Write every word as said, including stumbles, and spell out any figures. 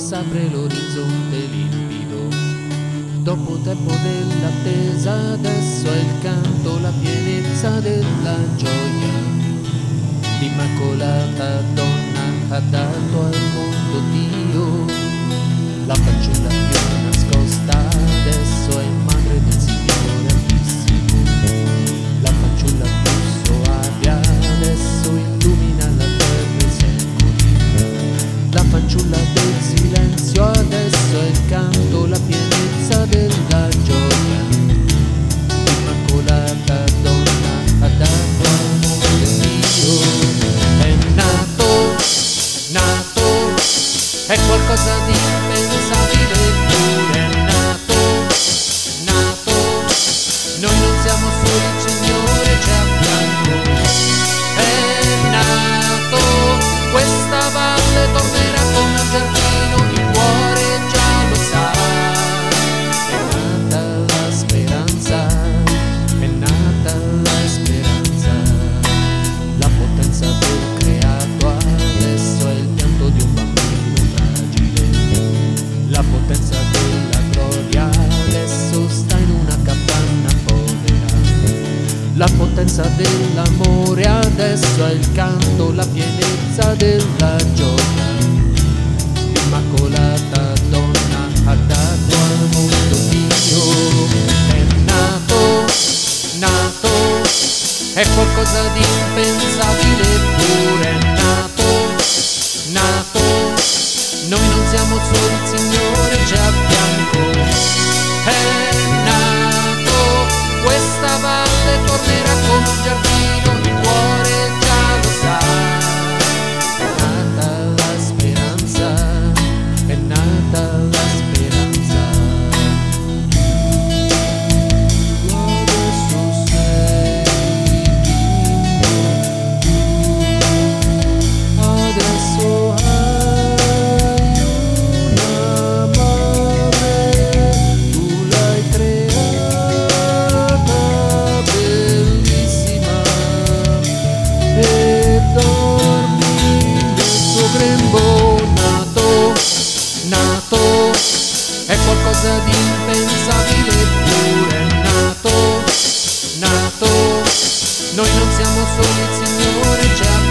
s'apre l'orizzonte limpido. Dopo tempo dell'attesa adesso è il canto, la pienezza della gioia. L'immacolata donna ha dato al mondo Dio. La fanciulla più nascosta adesso è madre del Signore Altissimo. La fanciulla più soave adesso illumina la terra e i secoli. La fanciulla del silenzio adesso è il canto, la pienezza della gioia. L'immacolata donna ha dato al mondo Dio. È nato, nato, è qualcosa di impensabile, eppure è nato, nato. Noi non siamo soli, il Signore ci ha a fianco. È nato, questa valle tornerà come un giardino, il cuore già lo sa. È nata la speranza, è nata la speranza. La potenza del creato adesso è il pianto di un bambino fragile. La potenza della gloria adesso sta in una capanna povera. La potenza dell'amore adesso è il canto, la pienezza della gioia. L'immacolata donna ha dato al mondo Dio. È nato, nato, è qualcosa di impensabile, eppure è nato, nato. Noi non siamo soli, il Signore ci ha a fianco. È nato, questa valle tornerà come un giardino, il cuore già lo sa. È nata la speranza, è nata la speranza. Tu adesso sei bimbo, adesso hai una madre, tu l'hai creata bellissima e dormi nel suo grembo. Nato, nato, è qualcosa di impensabile, eppure è nato, nato. Noi non siamo soli, il Signore ci ha